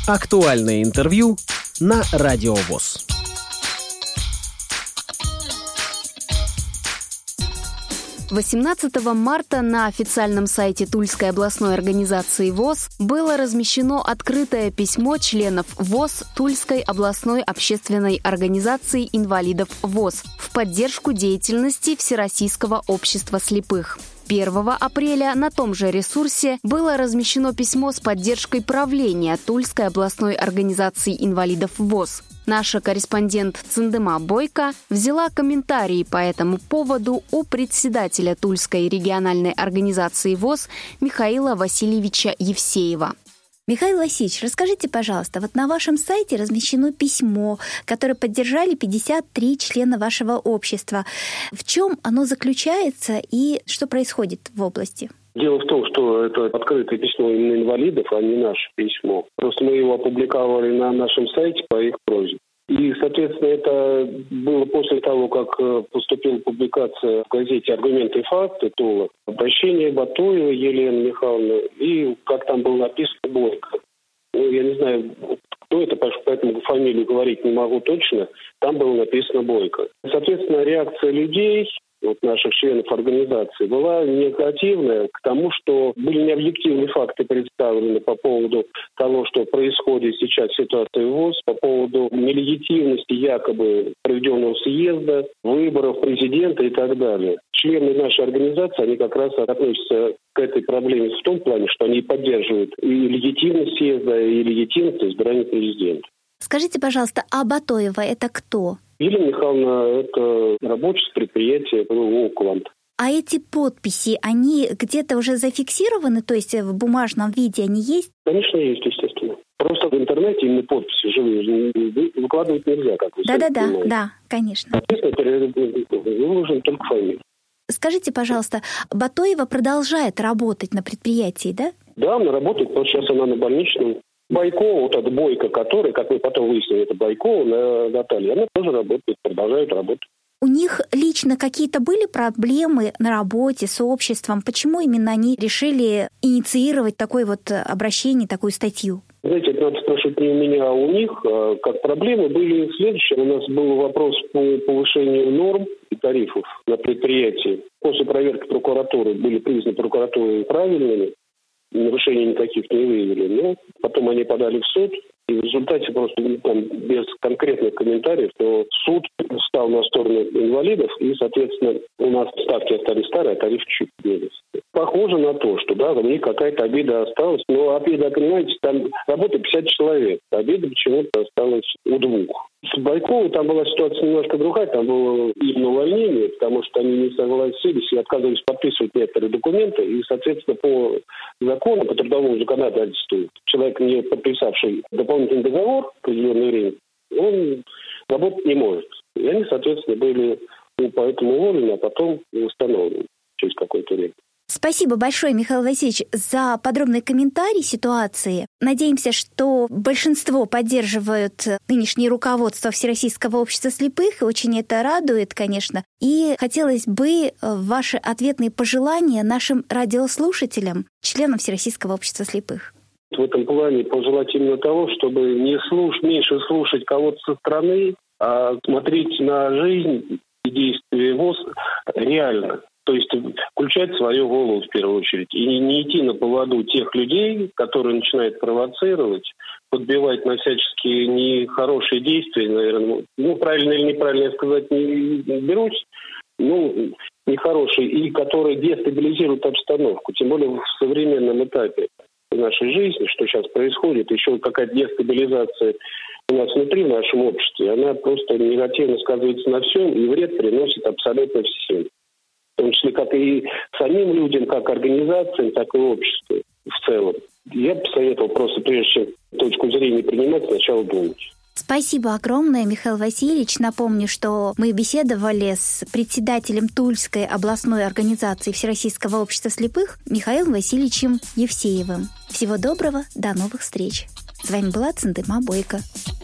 Актуальное интервью на Радио ВОС. – 18 марта на официальном сайте Тульской областной организации ВОС было размещено открытое письмо членов ВОС Тульской областной общественной организации инвалидов ВОС в поддержку деятельности Всероссийского общества слепых. 1 апреля на том же ресурсе было размещено письмо с поддержкой правления Тульской областной организации инвалидов ВОС. Наша корреспондент Цындыма Бойко взяла комментарии по этому поводу у председателя Тульской региональной организации ВОС Михаила Васильевича Евсеева. Михаил Васильевич, расскажите, пожалуйста, вот на вашем сайте размещено письмо, которое поддержали 53 члена вашего общества. В чем оно заключается и что происходит в области? Дело в том, что это открытое письмо именно инвалидов, а не наше письмо. Просто мы его опубликовали на нашем сайте по их просьбе. И, соответственно, это было после того, как поступила публикация в газете «Аргументы и факты» Тула, обращение Батуевой Елены Михайловны, и, как там было написано, Бойко. Я не знаю, кто это, поэтому фамилию говорить не могу точно, там было написано Бойко. Соответственно, реакция людей, наших членов организации, была негативная к тому, что были необъективные факты представлены по поводу того, что происходит сейчас ситуация в ВОС, по поводу нелегитимности якобы проведенного съезда, выборов президента и так далее. Члены нашей организации, они как раз относятся к этой проблеме в том плане, что они поддерживают и легитимность съезда, и легитимность избрания президента. Скажите, пожалуйста, а Батоева это кто? Елена Михайловна – это рабочее предприятие «Окланд». А эти подписи, они где-то уже зафиксированы, то есть в бумажном виде они есть? Конечно, есть, естественно. Просто в интернете именно подписи живые выкладывать нельзя, как вы сами понимаете. Да, конечно. Соответственно, выложен только фамилия. Скажите, пожалуйста, Батоева продолжает работать на предприятии, да? Да, она работает, вот сейчас она на больничном. Бойко, вот эта Бойко, которая, как мы потом выяснили, это Бойко, Наталья, она тоже работает, продолжает работать. У них лично какие-то были проблемы на работе с обществом? Почему именно они решили инициировать такое вот обращение, такую статью? Знаете, это надо спрашивать не у меня, а у них. Как проблемы были следующие. У нас был вопрос по повышению норм и тарифов на предприятии. После проверки прокуратуры были признаны прокуратурой правильными. Нарушений никаких не выявили. Но потом они подали в суд. И в результате просто без конкретных комментариев, то суд встал на сторону инвалидов, и, соответственно, у нас ставки остались старые, а тарифы чуть поднялись. Похоже на то, что да, у них какая-то обида осталась. Но обида, понимаете, там работает 50 человек. Обида почему-то осталась у 2. С Байковой там была ситуация немножко другая. Там было именно увольнение, потому что они не согласились и отказывались подписывать некоторые документы. И, соответственно, по закону, по трудовому законодательству, человек, не подписавший дополнительный договор в определенное время, он работать не может. И они, соответственно, были поэтому уволены, а потом восстановлены через какое-то время. Спасибо большое, Михаил Васильевич, за подробный комментарий ситуации. Надеемся, что большинство поддерживают нынешнее руководство Всероссийского общества слепых, и очень это радует, конечно. И хотелось бы ваши ответные пожелания нашим радиослушателям, членам Всероссийского общества слепых. В этом плане пожелать именно того, чтобы меньше слушать кого-то со стороны, а смотреть на жизнь и действия ВОС реально. То есть включать свою голову в первую очередь. И не идти на поводу тех людей, которые начинают провоцировать, подбивать на всяческие нехорошие действия, наверное. Правильно или неправильно я сказать не берусь. Нехорошие, и которые дестабилизируют обстановку. Тем более в современном этапе нашей жизни, что сейчас происходит, еще какая-то дестабилизация у нас внутри в нашем обществе, она просто негативно сказывается на всем и вред приносит абсолютно всем. В том числе как и самим людям, как организациям, так и обществу в целом. Я бы посоветовал просто, прежде чем точку зрения принимать, сначала думать. Спасибо огромное, Михаил Васильевич. Напомню, что мы беседовали с председателем Тульской областной организации Всероссийского общества слепых Михаилом Васильевичем Евсеевым. Всего доброго, до новых встреч. С вами была Цындыма Бойко.